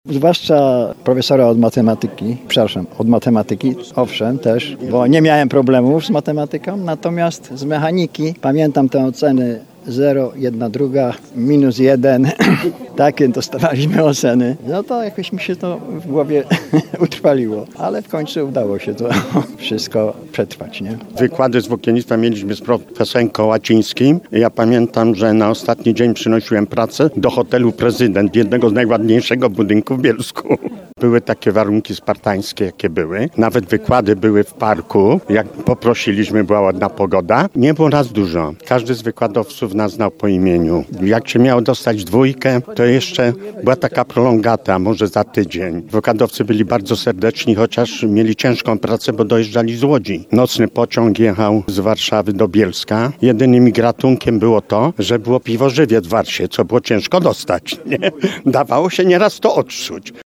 Zwłaszcza profesora od matematyki, owszem też, bo nie miałem problemów z matematyką, natomiast z mechaniki pamiętam te oceny 0, 1, druga, -1, takie dostawaliśmy oceny. No to jakoś mi się to w głowie utrwaliło, ale w końcu udało się to wszystko przetrwać, nie? Wykłady z włókiennictwa mieliśmy z profesorem Kołacińskim. Ja pamiętam, że na ostatni dzień przynosiłem pracę do hotelu Prezydent, jednego z najładniejszego budynku w Bielsku. Były takie warunki spartańskie, jakie były. Nawet wykłady były w parku. Jak poprosiliśmy, była ładna pogoda. Nie było nas dużo. Każdy z wykładowców nas znał po imieniu. Jak się miało dostać 2, to jeszcze była taka prolongata, może za tydzień. Wykładowcy byli bardzo serdeczni, chociaż mieli ciężką pracę, bo dojeżdżali z Łodzi. Nocny pociąg jechał z Warszawy do Bielska. Jedynym ich ratunkiem było to, że było piwo Żywiec w Warsie, co było ciężko dostać. Nie? Dawało się nieraz to odczuć.